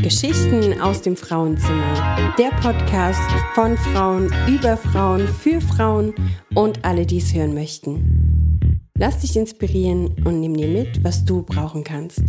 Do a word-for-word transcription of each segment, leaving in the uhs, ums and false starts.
Geschichten aus dem Frauenzimmer. Der Podcast von Frauen, über Frauen, für Frauen und alle, die es hören möchten. Lass dich inspirieren und nimm dir mit, was du brauchen kannst.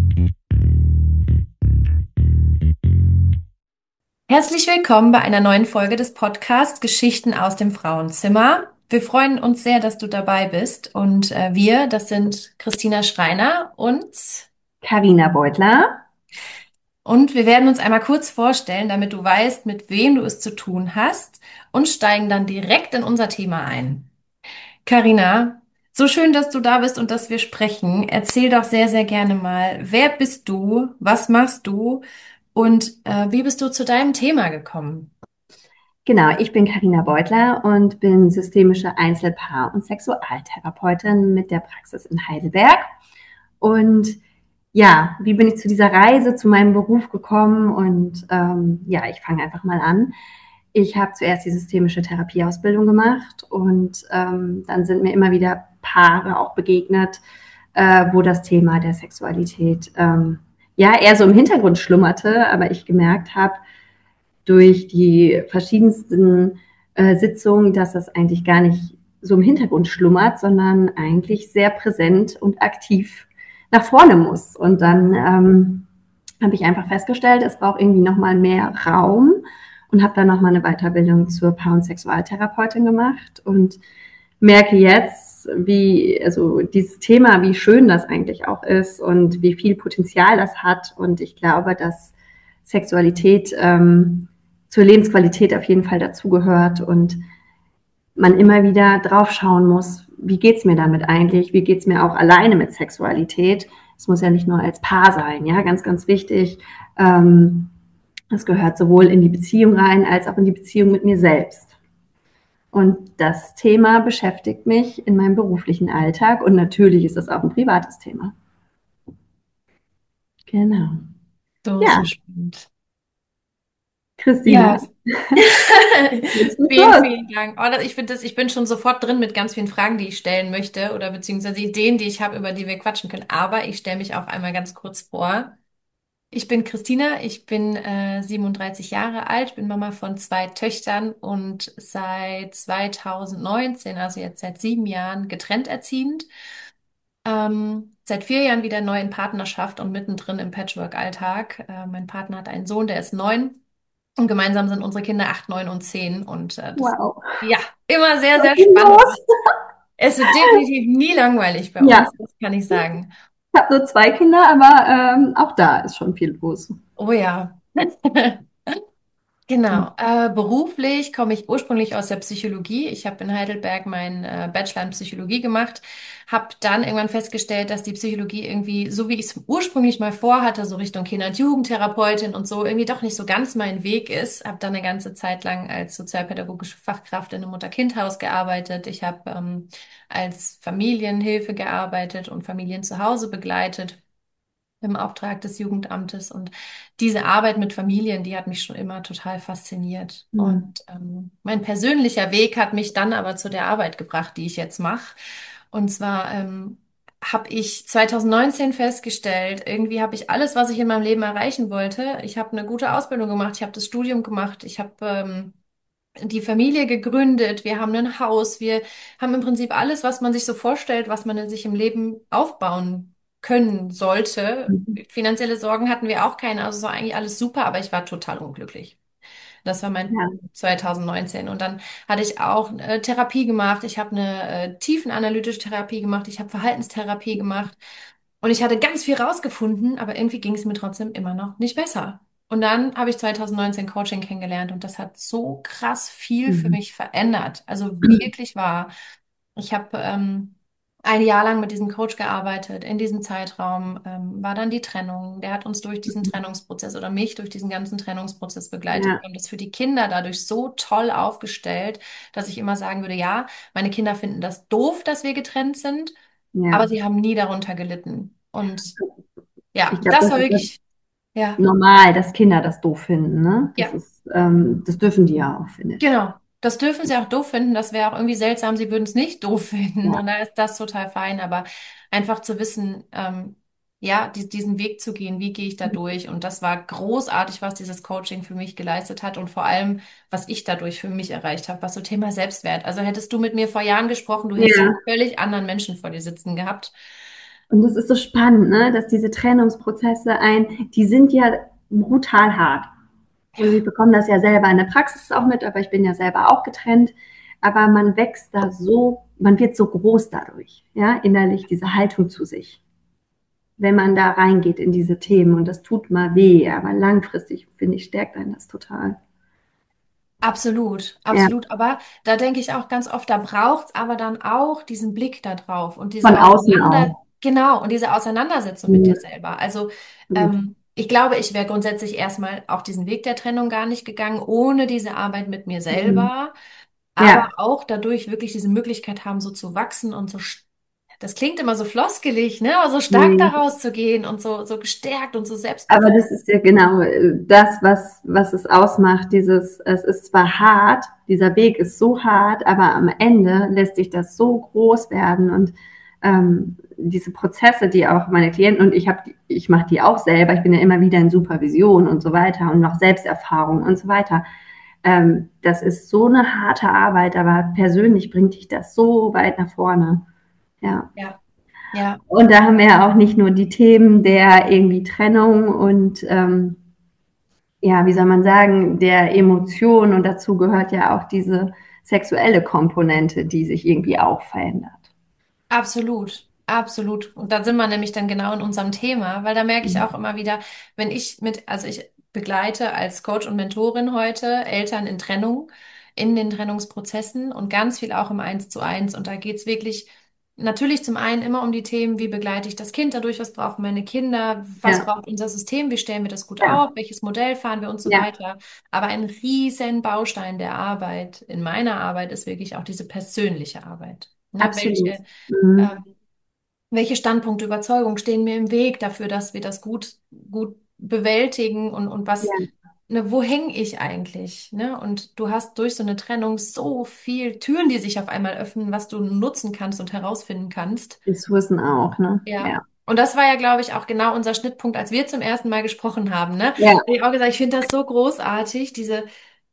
Herzlich willkommen bei einer neuen Folge des Podcasts Geschichten aus dem Frauenzimmer. Wir freuen uns sehr, dass du dabei bist. Und äh, wir, das sind Christina Schreiner und, Carina Beutler. und wir werden uns einmal kurz vorstellen, damit du weißt, mit wem du es zu tun hast, und steigen dann direkt in unser Thema ein. Carina, so schön, dass du da bist und dass wir sprechen. Erzähl doch sehr, sehr gerne mal, wer bist du, was machst du und äh, wie bist du zu deinem Thema gekommen? Genau, ich bin Carina Beutler und bin systemische Einzelpaar- und Sexualtherapeutin mit der Praxis in Heidelberg. Und ja, wie bin ich zu dieser Reise, zu meinem Beruf gekommen? Und ähm, ja, ich fange einfach mal an. Ich habe zuerst die systemische Therapieausbildung gemacht und ähm, dann sind mir immer wieder Paare auch begegnet, äh, wo das Thema der Sexualität ähm, ja eher so im Hintergrund schlummerte, aber ich gemerkt habe, durch die verschiedensten äh, Sitzungen, dass das eigentlich gar nicht so im Hintergrund schlummert, sondern eigentlich sehr präsent und aktiv nach vorne muss. Und dann ähm, habe ich einfach festgestellt, es braucht irgendwie nochmal mehr Raum und habe dann nochmal eine Weiterbildung zur Paar- und Sexualtherapeutin gemacht und merke jetzt, wie, also dieses Thema, wie schön das eigentlich auch ist und wie viel Potenzial das hat. Und ich glaube, dass Sexualität ähm, zur Lebensqualität auf jeden Fall dazugehört und man immer wieder drauf schauen muss, wie geht's mir damit eigentlich? Wie geht's mir auch alleine mit Sexualität? Es muss ja nicht nur als Paar sein, ja, ganz, ganz wichtig. Ähm, das gehört sowohl in die Beziehung rein, als auch in die Beziehung mit mir selbst. Und das Thema beschäftigt mich in meinem beruflichen Alltag und natürlich ist das auch ein privates Thema. Genau. So, Ja, so spannend. Christina, Ja, jetzt geht's vielen, los. vielen Dank. Oh, das- ich finde das, ich bin schon sofort drin mit ganz vielen Fragen, die ich stellen möchte oder beziehungsweise Ideen, die ich habe, über die wir quatschen können. Aber ich stelle mich auch einmal ganz kurz vor. Ich bin Christina, ich bin äh, siebenunddreißig Jahre alt, bin Mama von zwei Töchtern und seit zweitausendneunzehn, also jetzt seit sieben Jahren, getrennt erziehend. Ähm, seit vier Jahren wieder neu in Partnerschaft und mittendrin im Patchwork-Alltag. Äh, mein Partner hat einen Sohn, der ist neun. Und gemeinsam sind unsere Kinder acht, neun und zehn. Und äh, das, Wow. ja, immer sehr, Was sehr ist denn spannend. los? Es wird definitiv nie langweilig bei Ja, uns, das kann ich sagen. ich habe nur zwei Kinder, aber ähm, auch da ist schon viel los. Oh ja. Genau. Äh, beruflich komme ich ursprünglich aus der Psychologie. Ich habe in Heidelberg meinen äh, Bachelor in Psychologie gemacht, habe dann irgendwann festgestellt, dass die Psychologie irgendwie, so wie ich es ursprünglich mal vorhatte, so Richtung Kinder- und Jugendtherapeutin und so, irgendwie doch nicht so ganz mein Weg ist. Habe dann eine ganze Zeit lang als sozialpädagogische Fachkraft in einem Mutter-Kind-Haus gearbeitet. Ich habe ähm, als Familienhilfe gearbeitet und Familien zu Hause begleitet im Auftrag des Jugendamtes. Und diese Arbeit mit Familien, die hat mich schon immer total fasziniert. Und Hm. ähm, mein persönlicher Weg hat mich dann aber zu der Arbeit gebracht, die ich jetzt mache. Und zwar ähm, habe ich zweitausendneunzehn festgestellt, irgendwie habe ich alles, was ich in meinem Leben erreichen wollte. Ich habe eine gute Ausbildung gemacht, ich habe das Studium gemacht, ich habe ähm, die Familie gegründet, wir haben ein Haus, wir haben im Prinzip alles, was man sich so vorstellt, was man sich im Leben aufbauen können sollte. Finanzielle Sorgen hatten wir auch keine, also es war eigentlich alles super, aber ich war total unglücklich. Das war mein Ja. zweitausendneunzehn. Und dann hatte ich auch äh, Therapie gemacht. Ich habe eine äh, tiefenanalytische Therapie gemacht. Ich habe Verhaltenstherapie gemacht. Und ich hatte ganz viel rausgefunden, aber irgendwie ging es mir trotzdem immer noch nicht besser. Und dann habe ich zweitausendneunzehn Coaching kennengelernt und das hat so krass viel für Mhm. mich verändert. Also wirklich wahr. Ich habe ähm, ein Jahr lang mit diesem Coach gearbeitet. In diesem Zeitraum ähm, war dann die Trennung. Der hat uns durch diesen Trennungsprozess oder mich durch diesen ganzen Trennungsprozess begleitet. Ja, Wir haben das für die Kinder dadurch so toll aufgestellt, dass ich immer sagen würde, ja, meine Kinder finden das doof, dass wir getrennt sind, aber ja. sie haben nie darunter gelitten. Und Ich ja, glaube, das das war ist ja wirklich, ja, normal, dass Kinder das doof finden, ne? Das ja. ist, ähm, das dürfen die ja auch, finde ich. Genau. Das dürfen sie auch doof finden. Das wäre auch irgendwie seltsam, sie würden es nicht doof finden. Ja. Und da ist das total fein. Aber einfach zu wissen, ähm, ja, die, diesen Weg zu gehen, wie gehe ich da durch? Und das war großartig, was dieses Coaching für mich geleistet hat und vor allem, was ich dadurch für mich erreicht habe, was so Thema Selbstwert. Also hättest du mit mir vor Jahren gesprochen, du hättest einen Ja, völlig anderen Menschen vor dir sitzen gehabt. und das ist so spannend, ne, dass diese Trennungsprozesse ein, die sind ja brutal hart. Also ich bekomme das ja selber in der Praxis auch mit, aber ich bin ja selber auch getrennt. Aber man wächst da so, man wird so groß dadurch, ja, innerlich diese Haltung zu sich, wenn man da reingeht in diese Themen. Und das tut mal weh, aber langfristig, finde ich, stärkt einen das total. Absolut, Ja, absolut. Aber da denke ich auch ganz oft, da braucht's aber dann auch diesen Blick da drauf und von diese außen Auseinander, auch. genau, und diese Auseinandersetzung mit Mhm, dir selber. Also absolut. ähm, ich glaube, ich wäre grundsätzlich erstmal auch diesen Weg der Trennung gar nicht gegangen, ohne diese Arbeit mit mir Mhm. selber, aber Ja, auch dadurch wirklich diese Möglichkeit haben, so zu wachsen und so, st- das klingt immer so floskelig, ne, aber so stark mhm. daraus zu gehen und so, so gestärkt und so Aber selbstbewusst. das ist ja genau äh, das, was, was es ausmacht. Dieses, es ist zwar hart, dieser Weg ist so hart, aber am Ende lässt sich das so groß werden und ähm, diese Prozesse, die auch meine Klienten und ich habe, ich mache die auch selber. Ich bin ja immer wieder in Supervision und so weiter und noch Selbsterfahrung und so weiter. Ähm, das ist so eine harte Arbeit, aber persönlich bringt dich das so weit nach vorne. Ja. Ja, ja. Und da haben wir ja auch nicht nur die Themen der irgendwie Trennung und ähm, ja, wie soll man sagen, der Emotion und dazu gehört ja auch diese sexuelle Komponente, die sich irgendwie auch verändert. Absolut, absolut. Und da sind wir nämlich dann genau in unserem Thema, weil da merke ich auch immer wieder, wenn ich mit, also ich begleite als Coach und Mentorin heute Eltern in Trennung, in den Trennungsprozessen und ganz viel auch im Eins zu eins. Und da geht's wirklich natürlich zum einen immer um die Themen, wie begleite ich das Kind dadurch, was brauchen meine Kinder, was Ja, braucht unser System, wie stellen wir das gut ja, auf, welches Modell fahren wir und so ja, weiter. Aber ein riesen Baustein der Arbeit, in meiner Arbeit, ist wirklich auch diese persönliche Arbeit. Ne, absolut. welche Mhm. ähm, welche Standpunkte, Überzeugungen stehen mir im Weg dafür, dass wir das gut, gut bewältigen und, und was, Ja, ne, wo hänge ich eigentlich, ne? Und du hast durch so eine Trennung so viel Türen, die sich auf einmal öffnen, was du nutzen kannst und herausfinden kannst. Ressourcen auch, ne? Ja. Ja, Und das war ja, glaube ich, auch genau unser Schnittpunkt, als wir zum ersten Mal gesprochen haben, ne? ja, Da hab ich auch gesagt, ich finde das so großartig, diese,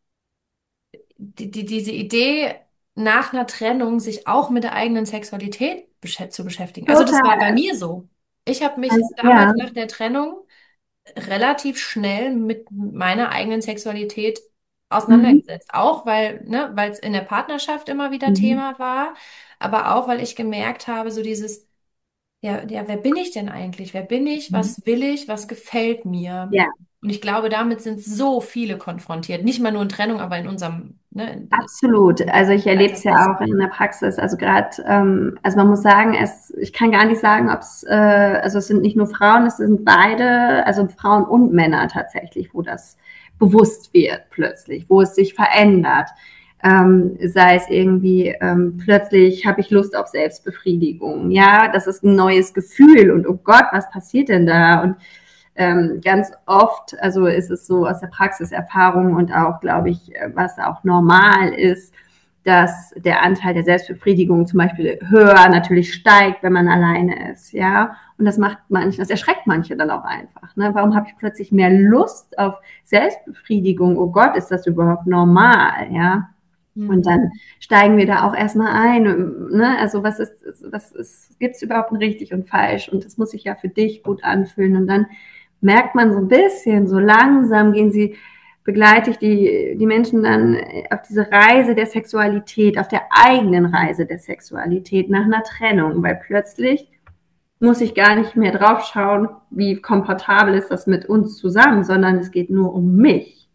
die, die, diese Idee, nach einer Trennung sich auch mit der eigenen Sexualität beschä- zu beschäftigen. Also das war bei total. mir so. Ich habe mich Also, ja, damals nach der Trennung relativ schnell mit meiner eigenen Sexualität mhm. auseinandergesetzt. Auch weil, ne, weil es in der Partnerschaft immer wieder Mhm. Thema war, aber auch weil ich gemerkt habe, so dieses, ja, ja, wer bin ich denn eigentlich? Wer bin ich? Mhm. Was will ich? Was gefällt mir? Ja, Und ich glaube, damit sind so viele konfrontiert. Nicht mal nur in Trennung, aber in unserem, ne, in absolut. Also ich erlebe es ja auch Altersklasse. in der Praxis. Also gerade, ähm, also man muss sagen, es, ich kann gar nicht sagen, ob es, äh, also es sind nicht nur Frauen, es sind beide, also Frauen und Männer tatsächlich, wo das bewusst wird plötzlich, wo es sich verändert. Ähm, sei es irgendwie ähm, plötzlich habe ich Lust auf Selbstbefriedigung. Ja, das ist ein neues Gefühl und oh Gott, was passiert denn da? Und ähm, ganz oft, also ist es so aus der Praxiserfahrung und auch, glaube ich, was auch normal ist, dass der Anteil der Selbstbefriedigung zum Beispiel höher natürlich steigt, wenn man alleine ist, ja. Und das macht manche, das erschreckt manche dann auch einfach. Ne? Warum habe ich plötzlich mehr Lust auf Selbstbefriedigung? Oh Gott, ist das überhaupt normal, ja? Und Mhm. dann steigen wir da auch erstmal ein. Ne? Also was ist, was ist, gibt es überhaupt ein richtig und falsch? Und das muss sich ja für dich gut anfühlen. Und dann merkt man so ein bisschen, so langsam gehen sie, begleite ich die, die Menschen dann auf diese Reise der Sexualität, auf der eigenen Reise der Sexualität nach einer Trennung, weil plötzlich muss ich gar nicht mehr drauf schauen, wie komfortabel ist das mit uns zusammen, sondern es geht nur um mich.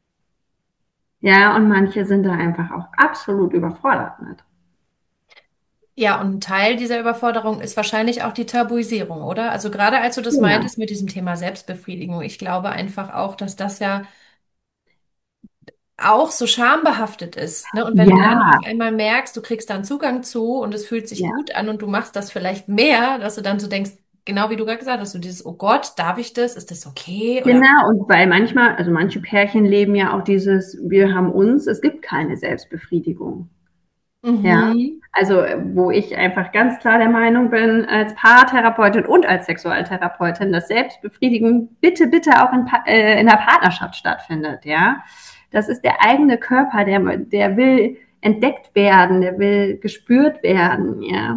Ja, und manche sind da einfach auch absolut überfordert mit. Ja, und ein Teil dieser Überforderung ist wahrscheinlich auch die Tabuisierung, oder? Also gerade als du das Ja, meintest mit diesem Thema Selbstbefriedigung, ich glaube einfach auch, dass das ja auch so schambehaftet ist, ne? Und wenn du dann auf ja, einmal merkst, du kriegst da einen Zugang zu und es fühlt sich ja. gut an und du machst das vielleicht mehr, dass du dann so denkst, genau wie du gerade gesagt hast, so dieses, oh Gott, darf ich das? Ist das okay? Oder Genau, und weil manchmal, also manche Pärchen leben ja auch dieses, wir haben uns, es gibt keine Selbstbefriedigung. Ja, Mhm. also wo ich einfach ganz klar der Meinung bin, als Paartherapeutin und als Sexualtherapeutin, dass Selbstbefriedigung bitte, bitte auch in, äh, in der Partnerschaft stattfindet, ja. Das ist der eigene Körper, der, der will entdeckt werden, der will gespürt werden, ja.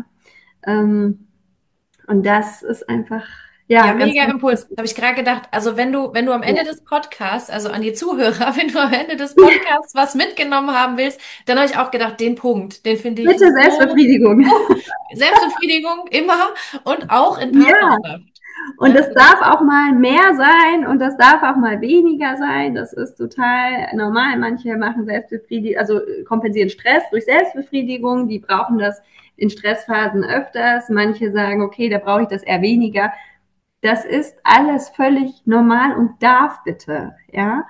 Ähm, und das ist einfach, ja, Ja, ganz, mega ganz Impuls. wichtig. Habe ich gerade gedacht, also wenn du, wenn du am Ja. Ende des Podcasts, also an die Zuhörer, wenn du am Ende des Podcasts was mitgenommen haben willst, dann habe ich auch gedacht, den Punkt, den finde ich Bitte so, Selbstbefriedigung. oh, Selbstbefriedigung immer und auch in Ja, Partnerschaft. und das Also darf das, auch mal mehr sein und das darf auch mal weniger sein. Das ist total normal. Manche machen Selbstbefriedigung, also kompensieren Stress durch Selbstbefriedigung. Die brauchen das in Stressphasen öfters. Manche sagen, okay, da brauche ich das eher weniger. Das ist alles völlig normal und darf bitte, ja.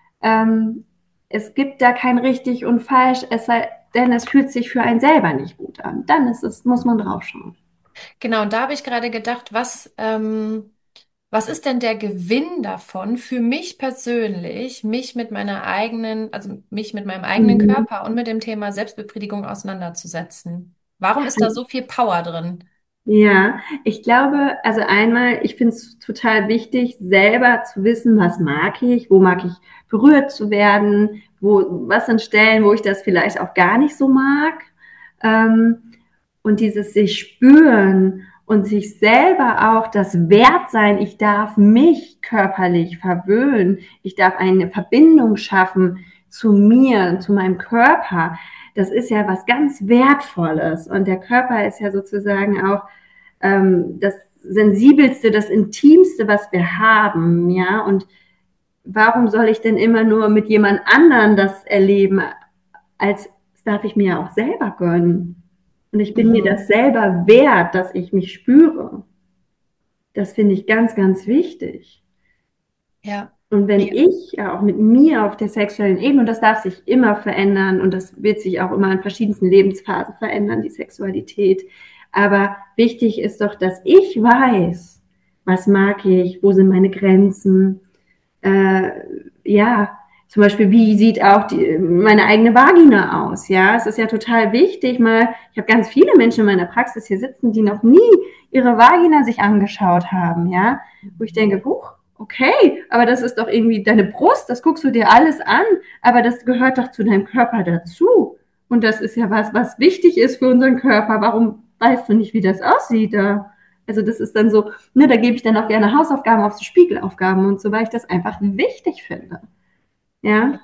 Ähm, es gibt da kein richtig und falsch, es sei, denn es fühlt sich für einen selber nicht gut an. Dann ist es, muss man draufschauen. genau, und da habe ich gerade gedacht, was, ähm, was ist denn der Gewinn davon für mich persönlich, mich mit meiner eigenen, also mich mit meinem eigenen Mhm. Körper und mit dem Thema Selbstbefriedigung auseinanderzusetzen? Warum ist da so viel Power drin? Ja, ich glaube, also einmal, ich finde es total wichtig, selber zu wissen, was mag ich, wo mag ich berührt zu werden, wo, was sind Stellen, wo ich das vielleicht auch gar nicht so mag. Ähm, und dieses sich spüren und sich selber auch das Wert sein, ich darf mich körperlich verwöhnen, ich darf eine Verbindung schaffen zu mir, zu meinem Körper. Das ist ja was ganz Wertvolles und der Körper ist ja sozusagen auch ähm, das Sensibelste, das Intimste, was wir haben, ja. Und warum soll ich denn immer nur mit jemand anderen das erleben, als das darf ich mir auch selber gönnen. Und ich bin mir das Mhm. selber wert, dass ich mich spüre. Das finde ich ganz, ganz wichtig. Ja. Und wenn Ja. ich ja auch mit mir auf der sexuellen Ebene, und das darf sich immer verändern und das wird sich auch immer in verschiedensten Lebensphasen verändern, die Sexualität. Aber wichtig ist doch, dass ich weiß, was mag ich, wo sind meine Grenzen, äh, ja, zum Beispiel, wie sieht auch die, meine eigene Vagina aus? Ja, es ist ja total wichtig, mal, ich habe ganz viele Menschen in meiner Praxis hier sitzen, die noch nie ihre Vagina sich angeschaut haben, ja, wo ich denke, huch, okay, aber das ist doch irgendwie deine Brust, das guckst du dir alles an, aber das gehört doch zu deinem Körper dazu. Und das ist ja was, was wichtig ist für unseren Körper. Warum weißt du nicht, wie das aussieht da? Also das ist dann so, ne, da gebe ich dann auch gerne Hausaufgaben auf so Spiegelaufgaben und so, weil ich das einfach wichtig finde. Ja,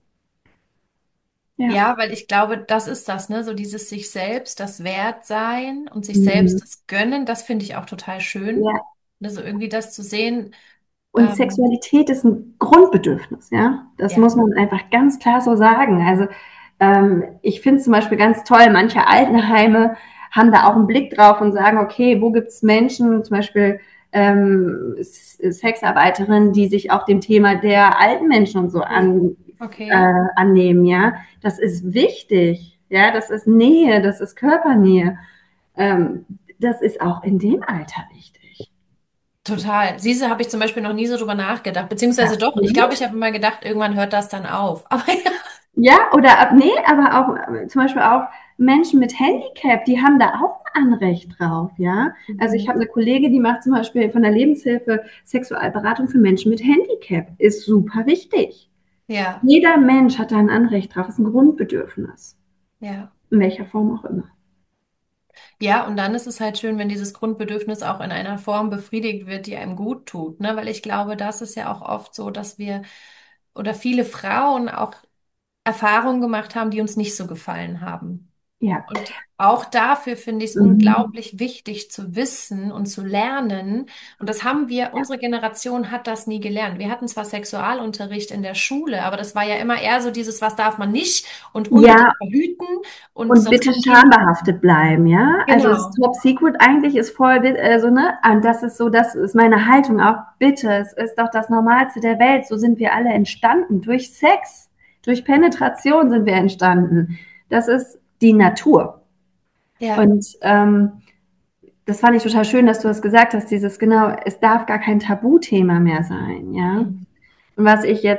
ja. Ja, weil ich glaube, das ist das, ne? So dieses sich selbst das Wertsein und sich Mhm. selbst das Gönnen, das finde ich auch total schön. Ja. Also irgendwie das zu sehen, Und ähm, Sexualität ist ein Grundbedürfnis, ja. Das ja. muss man einfach ganz klar so sagen. Also ähm, ich finde es zum Beispiel ganz toll, manche Altenheime haben da auch einen Blick drauf und sagen, okay, wo gibt es Menschen, zum Beispiel ähm, Sexarbeiterinnen, die sich auch dem Thema der alten Menschen und so an, Okay. äh, annehmen, ja. Das ist wichtig, ja, das ist Nähe, das ist Körpernähe. Ähm, das ist auch in dem Alter wichtig. Total. Siehste, habe ich zum Beispiel noch nie so drüber nachgedacht. Ja. Beziehungsweise doch, ich glaube, ich habe immer gedacht, irgendwann hört das dann auf. Aber ja. Ja, oder ab, nee, aber auch äh, zum Beispiel auch Menschen mit Handicap, die haben da auch ein Anrecht drauf, ja. Also ich habe Mhm. eine Kollegin, die macht zum Beispiel von der Lebenshilfe Sexualberatung für Menschen mit Handicap. Ist super wichtig. Ja, Jeder Mensch hat da ein Anrecht drauf, ist ein Grundbedürfnis. ja. In welcher Form auch immer. Ja, und dann ist es halt schön, wenn dieses Grundbedürfnis auch in einer Form befriedigt wird, die einem gut tut, ne? Weil ich glaube, das ist ja auch oft so, dass wir oder viele Frauen auch Erfahrungen gemacht haben, die uns nicht so gefallen haben. Ja. Und auch dafür finde ich es Mhm. unglaublich wichtig zu wissen und zu lernen. Und das haben wir, Ja. unsere Generation hat das nie gelernt. Wir hatten zwar Sexualunterricht in der Schule, aber das war ja immer eher so dieses, was darf man nicht und Ja, unbedingt verhüten und und sonst bitte kann Kind. schambehaftet bleiben, ja? Also es ist Genau. Top Secret eigentlich ist voll, also ne, und das ist so, das ist meine Haltung auch. Bitte, es ist doch das Normalste der Welt. So sind wir alle entstanden. Durch Sex, durch Penetration sind wir entstanden. Das ist die Natur. Ja. Und ähm, das fand ich total schön, dass du das gesagt hast, dieses genau, es darf gar kein Tabuthema mehr sein, ja? Mhm. Und was ich jetzt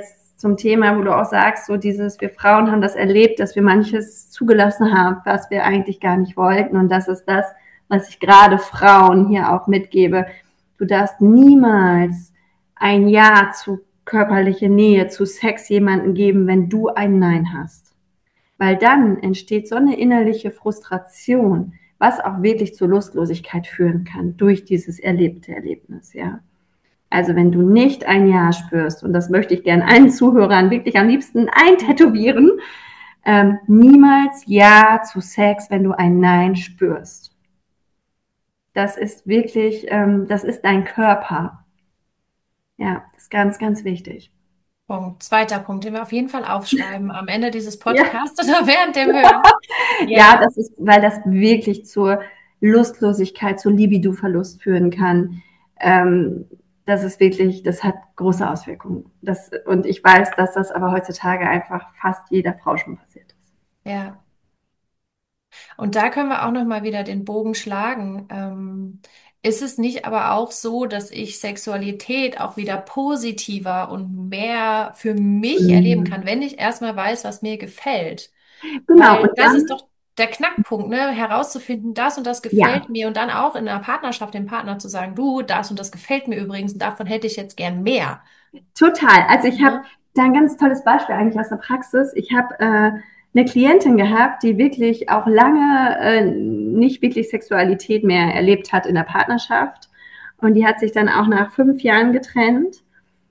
zum Thema, wo du auch sagst, so dieses, wir Frauen haben das erlebt, dass wir manches zugelassen haben, was wir eigentlich gar nicht wollten. Und das ist das, was ich gerade Frauen hier auch mitgebe. Du darfst niemals ein Ja zu körperlicher Nähe, zu Sex jemandem geben, wenn du ein Nein hast. Weil dann entsteht so eine innerliche Frustration, was auch wirklich zur Lustlosigkeit führen kann durch dieses erlebte Erlebnis, ja. Also wenn du nicht ein Ja spürst, und das möchte ich gerne allen Zuhörern wirklich am liebsten eintätowieren, ähm, niemals Ja zu Sex, wenn du ein Nein spürst. Das ist wirklich, ähm, das ist dein Körper. Ja, das ist ganz, ganz wichtig. Punkt. Zweiter Punkt, den wir auf jeden Fall aufschreiben am Ende dieses Ja. Podcasts oder während dem Hören. Ja, das ist, weil das wirklich zur Lustlosigkeit, zur Libido-Verlust führen kann. Ähm, das ist wirklich, das hat große Auswirkungen. Das, und ich weiß, dass das aber heutzutage einfach fast jeder Frau schon passiert ist. Ja. Und da können wir auch noch mal wieder den Bogen schlagen. Ähm, ist es nicht aber auch so, dass ich Sexualität auch wieder positiver und mehr für mich erleben Mhm. kann, wenn ich erstmal weiß, was mir gefällt? Genau, Weil und das ist dann, doch der Knackpunkt, ne? Herauszufinden, das und das gefällt ja, mir und dann auch in einer Partnerschaft dem Partner zu sagen, du, das und das gefällt mir übrigens und davon hätte ich jetzt gern mehr. total. Also ich habe Ne? da ein ganz tolles Beispiel eigentlich aus der Praxis. Ich habe äh, eine Klientin gehabt, die wirklich auch lange äh, nicht wirklich Sexualität mehr erlebt hat in der Partnerschaft. Und die hat sich dann auch nach fünf Jahren getrennt.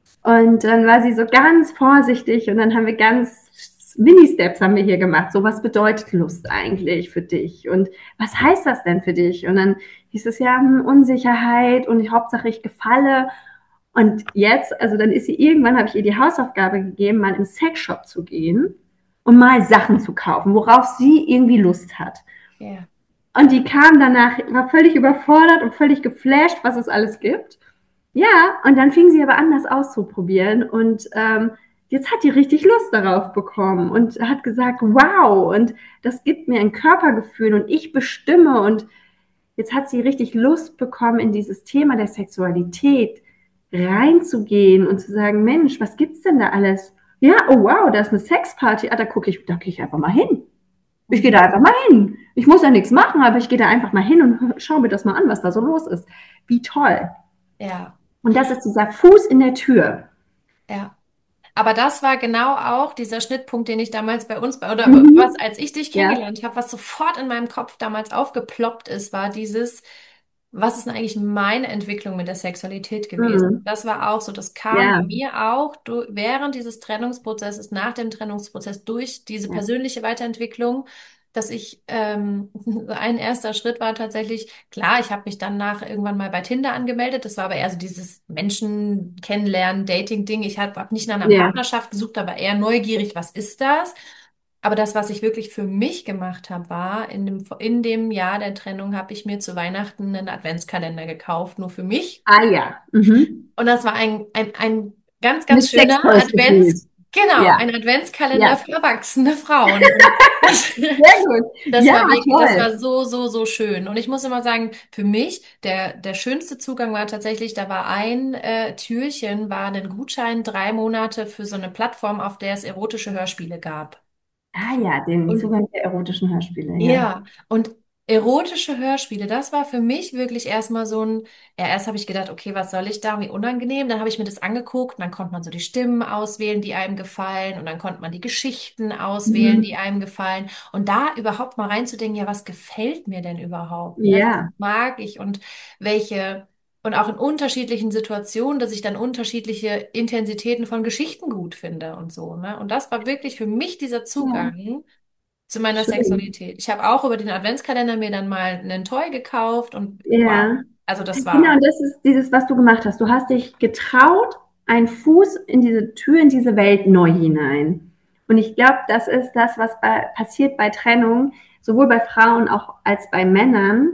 Und dann war sie so ganz vorsichtig und dann haben wir ganz Mini-Steps haben wir hier gemacht. So, was bedeutet Lust eigentlich für dich? Und was heißt das denn für dich? Und dann hieß es ja Unsicherheit und Hauptsache ich gefalle. Und jetzt, also dann ist sie irgendwann, habe ich ihr die Hausaufgabe gegeben, mal im Sexshop zu gehen und mal Sachen zu kaufen, worauf sie irgendwie Lust hat. Ja. Und die kam danach, war völlig überfordert und völlig geflasht, was es alles gibt. Ja, und dann fing sie aber an, das auszuprobieren. Und ähm, jetzt hat die richtig Lust darauf bekommen und hat gesagt, wow, und das gibt mir ein Körpergefühl und ich bestimme. Und jetzt hat sie richtig Lust bekommen, in dieses Thema der Sexualität reinzugehen und zu sagen, Mensch, was gibt's denn da alles? Ja, oh wow, da ist eine Sexparty. Ah, da gucke ich, da gehe ich einfach mal hin. Ich gehe da einfach mal hin. Ich muss ja nichts machen, aber ich gehe da einfach mal hin und schaue mir das mal an, was da so los ist. Wie toll. Ja, Und das ist dieser Fuß in der Tür. ja. Aber das war genau auch dieser Schnittpunkt, den ich damals bei uns, bei- oder was, Mhm. als ich dich Ja. kennengelernt habe, was sofort in meinem Kopf damals aufgeploppt ist, war dieses, was ist denn eigentlich meine Entwicklung mit der Sexualität gewesen? Mhm. Das war auch so, das kam bei Ja. mir auch du, während dieses Trennungsprozesses, nach dem Trennungsprozess, durch diese Ja. persönliche Weiterentwicklung, dass ich, ähm, ein erster Schritt war tatsächlich, klar, ich habe mich dann nach irgendwann mal bei Tinder angemeldet, das war aber eher so dieses Menschen kennenlernen, Dating-Ding. Ich habe hab nicht nach einer Ja. Partnerschaft gesucht, aber eher neugierig, was ist das? Aber das, was ich wirklich für mich gemacht habe, war, in dem, in dem Jahr der Trennung habe ich mir zu Weihnachten einen Adventskalender gekauft, nur für mich. Ah ja. Mhm. Und das war ein, ein, ein ganz, ganz Mit schöner Sextoys gefüllt. Advents, genau, Ja. ein Adventskalender Ja. für erwachsene Frauen. Und das, Sehr gut. das Ja, war wirklich, das toll. war so, so, so schön. Und ich muss immer sagen, für mich, der, der schönste Zugang war tatsächlich, da war ein äh, Türchen, war ein Gutschein, drei Monate für so eine Plattform, auf der es erotische Hörspiele gab. Ah ja, den Und Zugang der erotischen Hörspiele, ja. ja, und erotische Hörspiele, das war für mich wirklich erstmal so ein, ja, erst habe ich gedacht, okay, was soll ich da, wie unangenehm, dann habe ich mir das angeguckt und dann konnte man so die Stimmen auswählen, die einem gefallen und dann konnte man die Geschichten auswählen, die Mhm. einem gefallen und da überhaupt mal reinzudenken, ja, was gefällt mir denn überhaupt, ne? Was Ja. mag ich und welche und auch in unterschiedlichen Situationen, dass ich dann unterschiedliche Intensitäten von Geschichten gut finde und so, ne? Und das war wirklich für mich dieser Ja. Zugang zu meiner Schön. Sexualität. Ich habe auch über den Adventskalender mir dann mal einen Toy gekauft und wow. Ja. Also das Genau, war, und das ist dieses, was du gemacht hast. Du hast dich getraut, einen Fuß in diese Tür, in diese Welt neu hinein. Und ich glaube, das ist das, was bei, passiert bei Trennung, sowohl bei Frauen auch als bei Männern.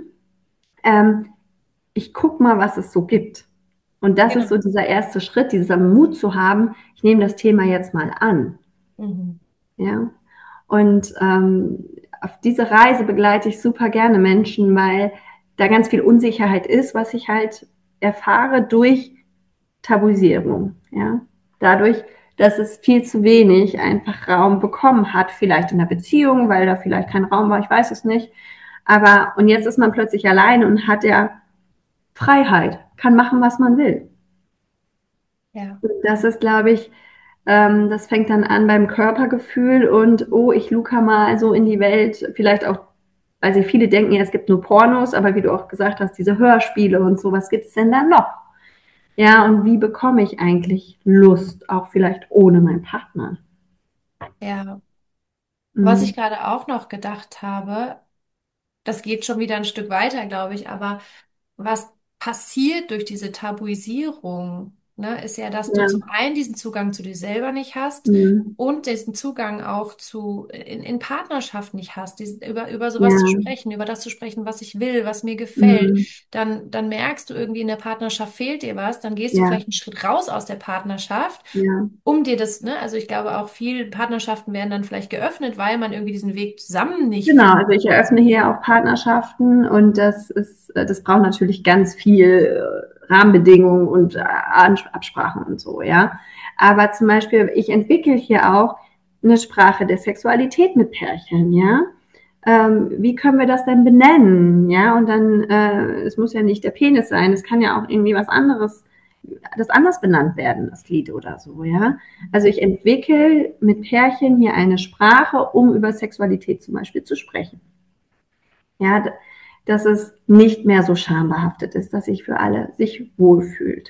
Ähm, ich guck mal, was es so gibt. Und das ist genau. so dieser erste Schritt, dieser Mut zu haben, ich nehme das Thema jetzt mal an. Mhm. Ja. Und ähm, auf diese Reise begleite ich super gerne Menschen, weil da ganz viel Unsicherheit ist, was ich halt erfahre durch Tabuisierung. Ja. Dadurch, dass es viel zu wenig einfach Raum bekommen hat, vielleicht in der Beziehung, weil da vielleicht kein Raum war, ich weiß es nicht. Aber, und jetzt ist man plötzlich alleine und hat ja Freiheit, kann machen, was man will. Ja. Und das ist, glaube ich, ähm, das fängt dann an beim Körpergefühl und, oh, ich luker mal so in die Welt, vielleicht auch, weil sie viele denken, ja, es gibt nur Pornos, aber wie du auch gesagt hast, diese Hörspiele und so, was gibt es denn da noch? Ja, und wie bekomme ich eigentlich Lust, auch vielleicht ohne meinen Partner? Ja. Was ich Mhm. gerade auch noch gedacht habe, das geht schon wieder ein Stück weiter, glaube ich, aber was passiert durch diese Tabuisierung, ne, ist ja, dass du Ja. zum einen diesen Zugang zu dir selber nicht hast Mhm. und diesen Zugang auch zu in, in Partnerschaft nicht hast, diesen, über, über sowas zu Ja. sprechen, über das zu sprechen, was ich will, was mir gefällt, Mhm. dann, dann merkst du irgendwie in der Partnerschaft fehlt dir was, dann gehst du Ja. vielleicht einen Schritt raus aus der Partnerschaft, Ja. um dir das, ne, also ich glaube auch viele Partnerschaften werden dann vielleicht geöffnet, weil man irgendwie diesen Weg zusammen nicht Genau, findet. also ich eröffne hier auch Partnerschaften und das ist, das braucht natürlich ganz viel äh, Rahmenbedingungen und äh, Absprachen und so, ja. Aber zum Beispiel, ich entwickle hier auch eine Sprache der Sexualität mit Pärchen, ja. Ähm, wie können wir das denn benennen, ja? Und dann, äh, es muss ja nicht der Penis sein, es kann ja auch irgendwie was anderes, das anders benannt werden, das Lied oder so, ja. Also ich entwickle mit Pärchen hier eine Sprache, um über Sexualität zum Beispiel zu sprechen. Ja, dass es nicht mehr so schambehaftet ist, dass sich für alle sich wohlfühlt.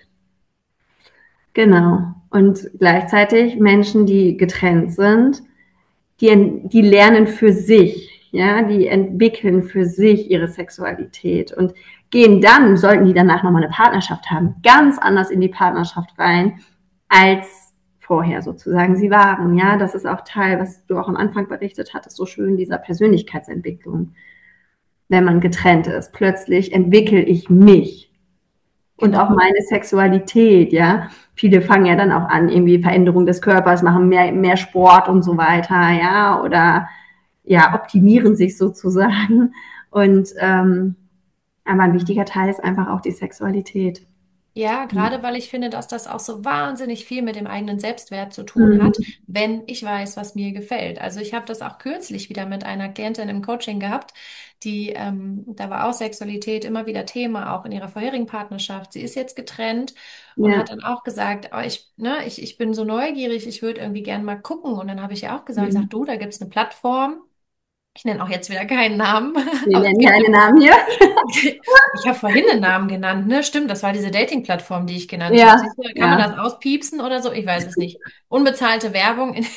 Genau. Und gleichzeitig Menschen, die getrennt sind, die, die lernen für sich, ja, die entwickeln für sich ihre Sexualität und gehen dann, sollten die danach nochmal eine Partnerschaft haben, ganz anders in die Partnerschaft rein, als vorher sozusagen sie waren. Ja, das ist auch Teil, was du auch am Anfang berichtet hattest, so schön dieser Persönlichkeitsentwicklung. Wenn man getrennt ist, plötzlich entwickle ich mich und auch Genau. meine Sexualität, ja. Viele fangen ja dann auch an, irgendwie Veränderung des Körpers, machen mehr, mehr Sport und so weiter, ja, oder ja, optimieren sich sozusagen. Und ähm, aber ein wichtiger Teil ist einfach auch die Sexualität. Ja, gerade weil ich finde, dass das auch so wahnsinnig viel mit dem eigenen Selbstwert zu tun Mhm. hat, wenn ich weiß, was mir gefällt. Also ich habe das auch kürzlich wieder mit einer Klientin im Coaching gehabt, die, ähm, da war auch Sexualität immer wieder Thema, auch in ihrer vorherigen Partnerschaft. Sie ist jetzt getrennt und Ja. hat dann auch gesagt, oh, ich, ne, ich, ich bin so neugierig, ich würde irgendwie gern mal gucken. Und dann habe ich ja auch gesagt, ich sag, Mhm. du, da gibt's eine Plattform. Ich nenne auch jetzt wieder keinen Namen, Wir aber es nennen gibt keine eine Namen hier. ich habe vorhin einen Namen genannt, ne? Stimmt, das war diese Dating-Plattform, die ich genannt habe. Ja, Siehst du, kann man ja, das auspiepsen oder so? Ich weiß es nicht. Unbezahlte Werbung. in-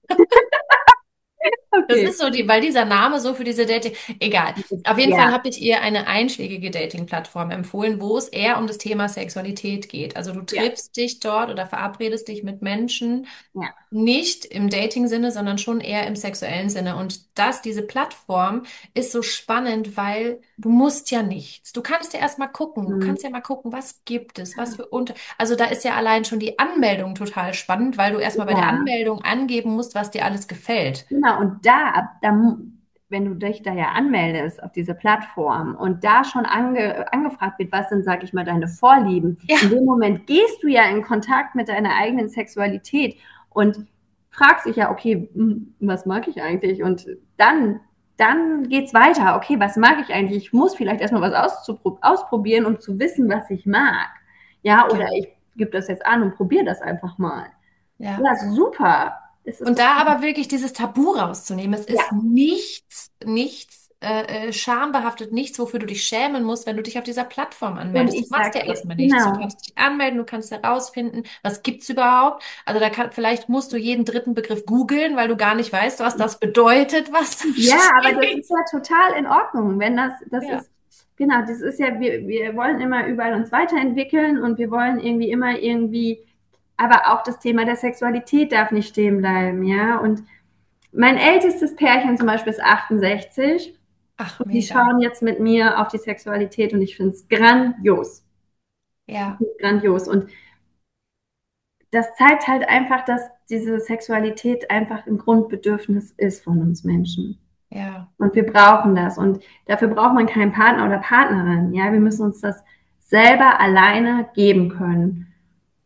Das okay. ist so, die, weil dieser Name so für diese Dating. Egal. Auf jeden Fall Ja, habe ich ihr eine einschlägige Dating-Plattform empfohlen, wo es eher um das Thema Sexualität geht. Also du ja, triffst dich dort oder verabredest dich mit Menschen, ja. nicht im Dating-Sinne, sondern schon eher im sexuellen Sinne. Und das, diese Plattform ist so spannend, weil du musst ja nichts. Du kannst ja erst mal gucken. Du Mhm. kannst ja mal gucken, was gibt es, was für unter. Also da ist ja allein schon die Anmeldung total spannend, weil du erst mal bei der Ja. Anmeldung angeben musst, was dir alles gefällt. Genau, und da, ab- da, wenn du dich da ja anmeldest auf diese Plattform und da schon ange, angefragt wird, was sind, sag ich mal, deine Vorlieben, Ja, in dem Moment gehst du ja in Kontakt mit deiner eigenen Sexualität und fragst dich ja, okay, hm, was mag ich eigentlich? Und dann, dann geht's weiter. Okay, was mag ich eigentlich? Ich muss vielleicht erstmal was auspro ausprobieren, um zu wissen, was ich mag. Ja, oder genau. ich gebe das jetzt an und probiere das einfach mal. Ja. Ja, super. Es ist Und doch, da aber wirklich dieses Tabu rauszunehmen. Es ist ja. nichts, nichts äh, äh, schambehaftet, nichts, wofür du dich schämen musst, wenn du dich auf dieser Plattform Und anmeldest. Du ich machst sage ja dir, erstmal nichts. Du genau, kannst dich anmelden, du kannst herausfinden, was gibt's überhaupt. Also da kann, vielleicht musst du jeden dritten Begriff googeln, weil du gar nicht weißt, was das bedeutet, was da ja, aber das steht. ist ja total in Ordnung, wenn das, das Ja, ist, genau, das ist ja, wir, wir wollen immer überall uns weiterentwickeln und wir wollen irgendwie immer irgendwie, aber auch das Thema der Sexualität darf nicht stehen bleiben, ja, und mein ältestes Pärchen zum Beispiel ist achtundsechzig ach, und die mega. schauen jetzt mit mir auf die Sexualität und ich finde es grandios, Ja, grandios und das zeigt halt einfach, dass diese Sexualität einfach ein Grundbedürfnis ist von uns Menschen. ja, Und wir brauchen das. Und dafür braucht man keinen Partner oder Partnerin. Ja, wir müssen uns das selber alleine geben können.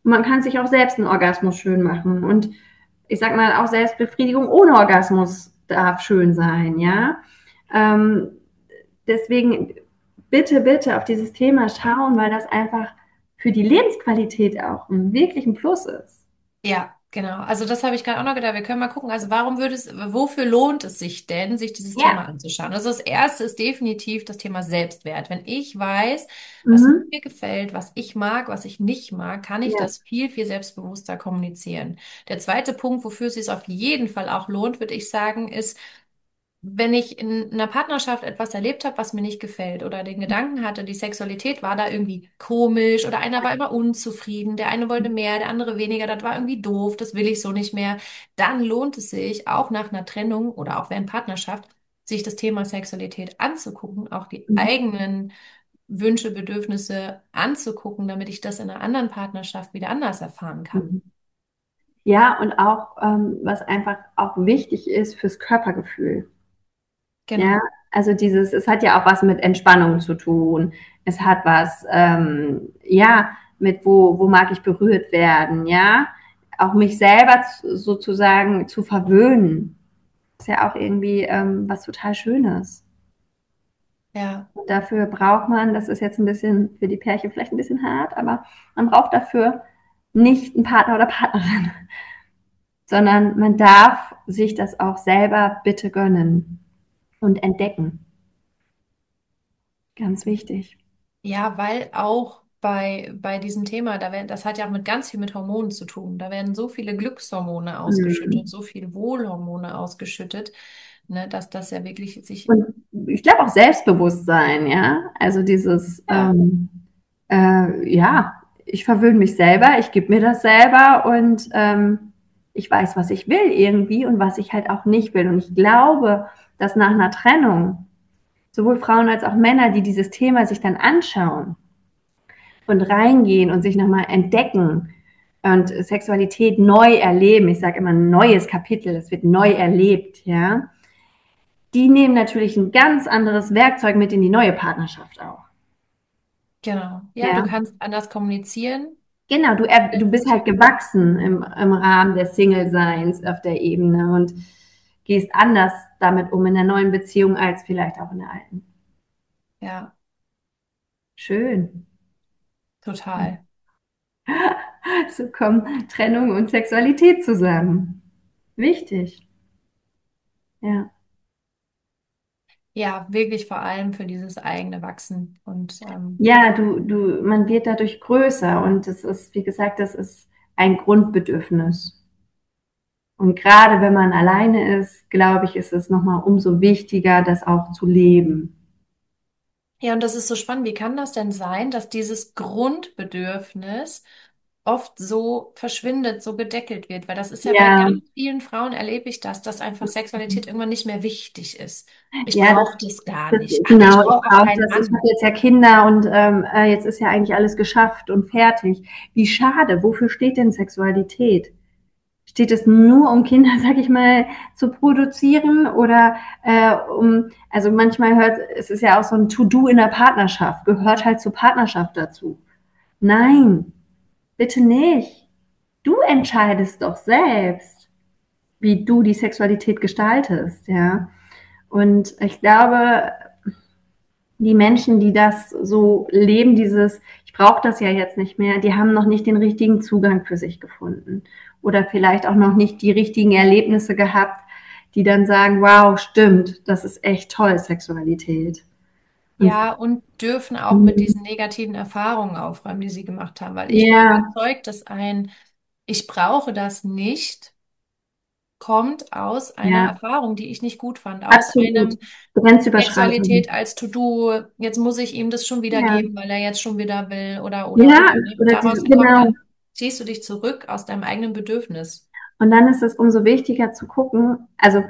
Und man kann sich auch selbst einen Orgasmus schön machen. Und ich sag mal, auch Selbstbefriedigung ohne Orgasmus darf schön sein, ja. Ähm, deswegen bitte, bitte auf dieses Thema schauen, weil das einfach für die Lebensqualität auch ein wirklich ein Plus ist. Ja, genau. Also das habe ich gerade auch noch gedacht. Wir können mal gucken, also warum würde es, wofür lohnt es sich denn, sich dieses Thema Ja. anzuschauen? Also das erste ist definitiv das Thema Selbstwert. Wenn ich weiß, was Mhm. mir gefällt, was ich mag, was ich nicht mag, kann ich Ja. das viel, viel selbstbewusster kommunizieren. Der zweite Punkt, wofür es sich auf jeden Fall auch lohnt, würde ich sagen, ist, wenn ich in einer Partnerschaft etwas erlebt habe, was mir nicht gefällt oder den Gedanken hatte, die Sexualität war da irgendwie komisch oder einer war immer unzufrieden, der eine wollte mehr, der andere weniger, das war irgendwie doof, das will ich so nicht mehr, dann lohnt es sich auch nach einer Trennung oder auch während Partnerschaft, sich das Thema Sexualität anzugucken, auch die Mhm. eigenen Wünsche, Bedürfnisse anzugucken, damit ich das in einer anderen Partnerschaft wieder anders erfahren kann. Mhm. Ja, und auch, ähm, was einfach auch wichtig ist fürs Körpergefühl. Ja, Genau. also dieses, es hat ja auch was mit Entspannung zu tun. Es hat was, ähm, ja, mit wo, wo mag ich berührt werden, ja. Auch mich selber zu, sozusagen zu verwöhnen, ist ja auch irgendwie ähm, was total Schönes. Ja. Und dafür braucht man, das ist jetzt ein bisschen für die Pärchen vielleicht ein bisschen hart, aber man braucht dafür nicht einen Partner oder Partnerin, sondern man darf sich das auch selber bitte gönnen und entdecken. Ganz wichtig. Ja, weil auch bei, bei diesem Thema, da werden, das hat ja auch mit ganz viel mit Hormonen zu tun. Da werden so viele Glückshormone ausgeschüttet, Mhm. so viele Wohlhormone ausgeschüttet, ne, dass das ja wirklich sich, Und ich glaube auch Selbstbewusstsein, ja. Also dieses, ja, ähm, äh, ja, ich verwöhne mich selber, ich gebe mir das selber und ähm, ich weiß, was ich will irgendwie und was ich halt auch nicht will. Und ich glaube, dass nach einer Trennung sowohl Frauen als auch Männer, die dieses Thema sich dann anschauen und reingehen und sich nochmal entdecken und Sexualität neu erleben, ich sage immer ein neues Kapitel, es wird neu erlebt, ja, die nehmen natürlich ein ganz anderes Werkzeug mit in die neue Partnerschaft auch. genau. Ja, du Ja, kannst anders kommunizieren. genau, du, er, du bist halt gewachsen im, im Rahmen des Single-Seins auf der Ebene und gehst anders damit um in der neuen Beziehung als vielleicht auch in der alten. Ja, Schön. total. So kommen Trennung und Sexualität zusammen. Wichtig. Ja. Ja, wirklich vor allem für dieses eigene Wachsen. Und ähm, Ja, du, du, man wird dadurch größer und es ist, wie gesagt, das ist ein Grundbedürfnis. Und gerade wenn man alleine ist, glaube ich, ist es nochmal umso wichtiger, das auch zu leben. ja, und das ist so spannend. Wie kann das denn sein, dass dieses Grundbedürfnis oft so verschwindet, so gedeckelt wird? Weil das ist ja bei Ja, ganz vielen Frauen erlebe ich das, dass einfach Sexualität irgendwann nicht mehr wichtig ist. Ich ja, das, brauche das gar das, nicht. Ach, ich genau, ich brauche auch brauche keinen das. Ich habe Mann. jetzt ja Kinder und ähm, äh, jetzt ist ja eigentlich alles geschafft und fertig. Wie schade. Wofür steht denn Sexualität? Steht es nur, um Kinder, sag ich mal, zu produzieren oder äh, um, also manchmal hört, es ist ja auch so ein To-Do in der Partnerschaft, gehört halt zur Partnerschaft dazu. Nein, bitte nicht. Du entscheidest doch selbst, wie du die Sexualität gestaltest, ja. Und ich glaube, die Menschen, die das so leben, dieses, ich brauche das ja jetzt nicht mehr, die haben noch nicht den richtigen Zugang für sich gefunden. Oder vielleicht auch noch nicht die richtigen Erlebnisse gehabt, die dann sagen, wow, stimmt, das ist echt toll, Sexualität. Und Ja, und dürfen auch mit mhm. diesen negativen Erfahrungen aufräumen, die sie gemacht haben. Weil ich bin Ja, überzeugt, dass ein Ich brauche das nicht kommt aus einer ja, Erfahrung, die ich nicht gut fand, aus absolut. einem Grenzüberschreitung. Sexualität als To-Do, jetzt muss ich ihm das schon wieder Ja, geben, weil er jetzt schon wieder will oder oder ja, oder. Ne? Und oder diese, daraus kommt genau. dann, ziehst du dich zurück aus deinem eigenen Bedürfnis. Und dann ist es umso wichtiger zu gucken, also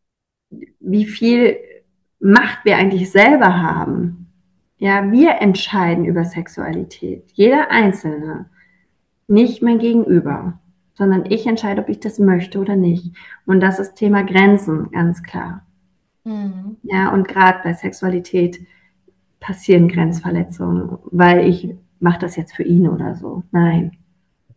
wie viel Macht wir eigentlich selber haben. Ja, wir entscheiden über Sexualität. Jeder Einzelne. Nicht mein Gegenüber, sondern ich entscheide, ob ich das möchte oder nicht. Und das ist Thema Grenzen, ganz klar. Mhm. Ja, und gerade bei Sexualität passieren Grenzverletzungen, weil ich mache das jetzt für ihn oder so. Nein.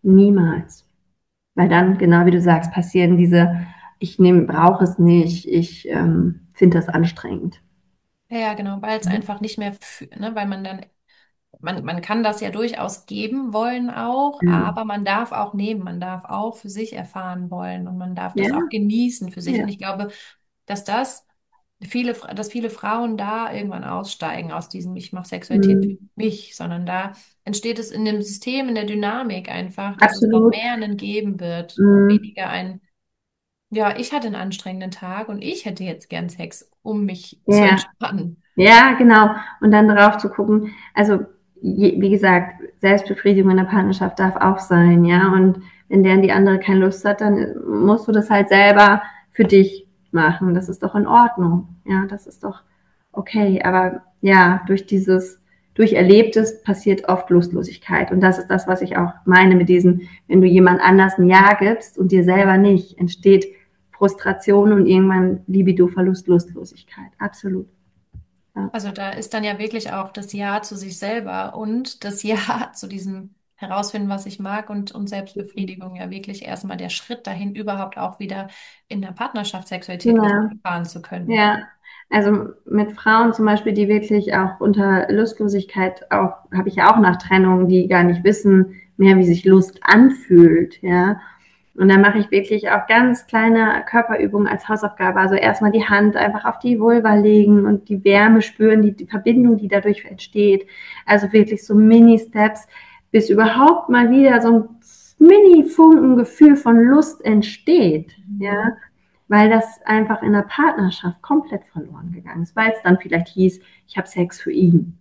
Niemals. Weil dann, genau wie du sagst, passieren diese, ich nehme, brauche es nicht, ich ähm, finde das anstrengend. Ja, ja, genau, weil es einfach nicht mehr, fü- ne, weil man dann, man, man kann das ja durchaus geben wollen auch, Ja, aber man darf auch nehmen, man darf auch für sich erfahren wollen und man darf ja, das auch genießen für sich. Und ja. ich glaube, dass das viele, Fra- dass viele Frauen da irgendwann aussteigen aus diesem, ich mache Sexualität für Mhm. mich, sondern da entsteht es in dem System, in der Dynamik einfach, dass es dann Absolut. mehr ein Geben wird und Mhm. weniger ein, ja, ich hatte einen anstrengenden Tag und ich hätte jetzt gern Sex, um mich zu Ja. entspannen. Ja, genau. Und dann drauf zu gucken, also je, wie gesagt, Selbstbefriedigung in der Partnerschaft darf auch sein, ja. Und wenn der und die andere keine Lust hat, dann musst du das halt selber für dich machen. Das ist doch in Ordnung. Ja, das ist doch okay. Aber ja, durch dieses, durch Erlebtes passiert oft Lustlosigkeit. Und das ist das, was ich auch meine mit diesem, wenn du jemand anders ein Ja gibst und dir selber nicht, entsteht Frustration und irgendwann Libido-Verlust, Lustlosigkeit. Absolut. Ja. Also da ist dann ja wirklich auch das Ja zu sich selber und das Ja zu diesem Herausfinden, was ich mag und, und Selbstbefriedigung ja wirklich erstmal der Schritt dahin, überhaupt auch wieder in der Partnerschaft Sexualität wirklich Ja, erfahren zu können. ja. Also mit Frauen zum Beispiel, die wirklich auch unter Lustlosigkeit auch, habe ich ja auch nach Trennung, die gar nicht wissen mehr, wie sich Lust anfühlt, ja. Und dann mache ich wirklich auch ganz kleine Körperübungen als Hausaufgabe. Also erstmal die Hand einfach auf die Vulva legen und die Wärme spüren, die, die Verbindung, die dadurch entsteht. Also wirklich so Mini-Steps, bis überhaupt mal wieder so ein Mini-Funken-Gefühl von Lust entsteht, ja. Mhm. Weil das einfach in der Partnerschaft komplett verloren gegangen ist, weil es dann vielleicht hieß, ich habe Sex für ihn.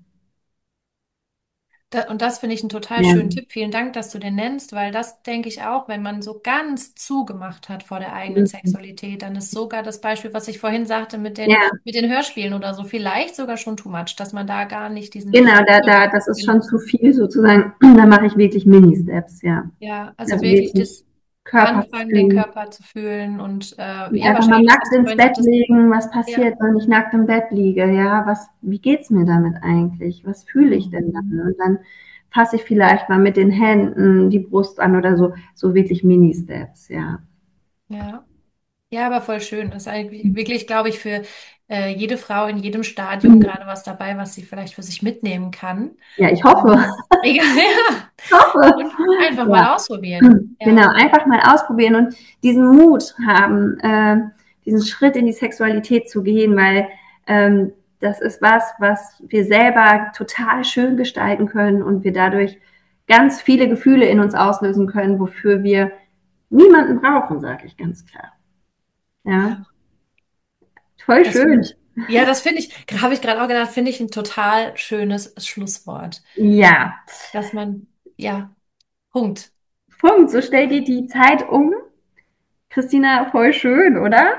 Da, und das finde ich einen total Ja, schönen Tipp. Vielen Dank, dass du den nennst, weil das denke ich auch, wenn man so ganz zugemacht hat vor der eigenen Sexualität, dann ist sogar das Beispiel, was ich vorhin sagte mit den, ja, mit den Hörspielen oder so, vielleicht sogar schon too much, dass man da gar nicht diesen genau, da, da, Zugang das ist schon zu findet. viel sozusagen. Da mache ich wirklich Mini-Steps, ja. Ja, also Also wirklich wirklich das Körper Anfangen, den fühlen. Körper zu fühlen und äh, Und ja, einfach mal wahrscheinlich das, was nackt du ins vorhin Bett sagtest. legen, was Ja. passiert, wenn ich nackt im Bett liege, ja, was, wie geht's mir damit eigentlich? Was fühle ich denn dann? Mhm. Und dann fasse ich vielleicht mal mit den Händen die Brust an oder so, so wirklich Mini-Steps, ja. Ja. Ja, aber voll schön. Das ist eigentlich wirklich, glaube ich, für äh, jede Frau in jedem Stadium gerade was dabei, was sie vielleicht für sich mitnehmen kann. Ja, ich hoffe, Ähm, egal, ja. hoffe. Und einfach mal Ja, ausprobieren. genau, Ja. einfach mal ausprobieren und diesen Mut haben, äh, diesen Schritt in die Sexualität zu gehen, weil ähm, das ist was, was wir selber total schön gestalten können und wir dadurch ganz viele Gefühle in uns auslösen können, wofür wir niemanden brauchen, sage ich ganz klar. Ja, Ja, voll das finde schön. ich. Ja, das finde ich, habe ich gerade auch gedacht, finde ich ein total schönes Schlusswort. Ja, Dass man, ja, Punkt. Punkt. So stell dir die Zeit um. Christina, voll schön, oder?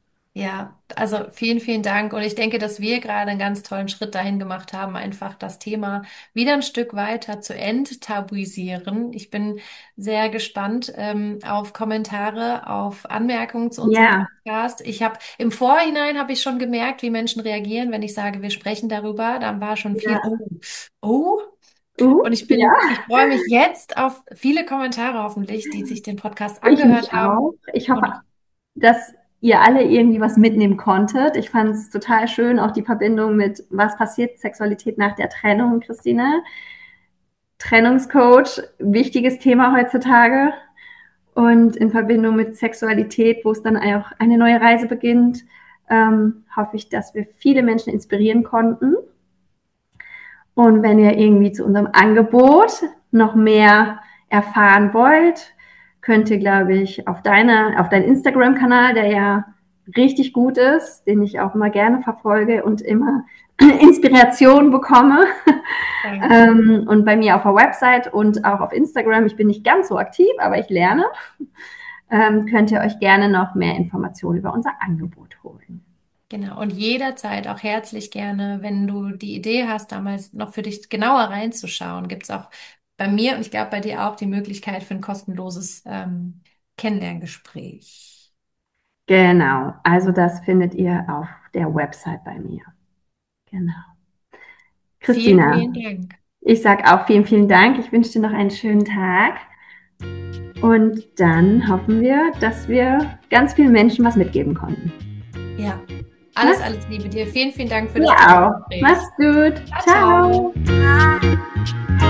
Ja, also vielen, vielen Dank. Und ich denke, dass wir gerade einen ganz tollen Schritt dahin gemacht haben, einfach das Thema wieder ein Stück weiter zu enttabuisieren. Ich bin sehr gespannt ähm, auf Kommentare, auf Anmerkungen zu unserem Ja, Podcast. Ich habe im Vorhinein habe ich schon gemerkt, wie Menschen reagieren, wenn ich sage, wir sprechen darüber. Dann war schon viel, ja. oh, oh. Uh, Und ich ja. bin, ich freue mich jetzt auf viele Kommentare hoffentlich, die sich den Podcast Ich mich angehört haben. auch. Ich hoffe, Und dass ihr alle irgendwie was mitnehmen konntet. Ich fand es total schön, auch die Verbindung mit, was passiert, Sexualität nach der Trennung, Christine. Trennungscoach, wichtiges Thema heutzutage. Und in Verbindung mit Sexualität, wo es dann auch eine neue Reise beginnt, ähm, hoffe ich, dass wir viele Menschen inspirieren konnten. Und wenn ihr irgendwie zu unserem Angebot noch mehr erfahren wollt, könnt ihr, glaube ich, auf deiner, auf deinen Instagram-Kanal, der ja richtig gut ist, den ich auch immer gerne verfolge und immer Inspiration bekomme. danke. Ähm, und bei mir auf der Website und auch auf Instagram, ich bin nicht ganz so aktiv, aber ich lerne, ähm, könnt ihr euch gerne noch mehr Informationen über unser Angebot holen. Genau, und jederzeit auch herzlich gerne, wenn du die Idee hast, damals noch für dich genauer reinzuschauen, gibt es auch bei mir und ich glaube bei dir auch die Möglichkeit für ein kostenloses ähm, Kennenlerngespräch. Genau, also das findet ihr auf der Website bei mir. Genau. Vielen, Christina, vielen Dank. ich sage auch vielen, vielen Dank. Ich wünsche dir noch einen schönen Tag Und dann hoffen wir, dass wir ganz vielen Menschen was mitgeben konnten. Ja, alles, alles Liebe dir. Vielen, vielen Dank für das Ja, auch. Gespräch. Mach's gut. Ciao, Ciao. ciao.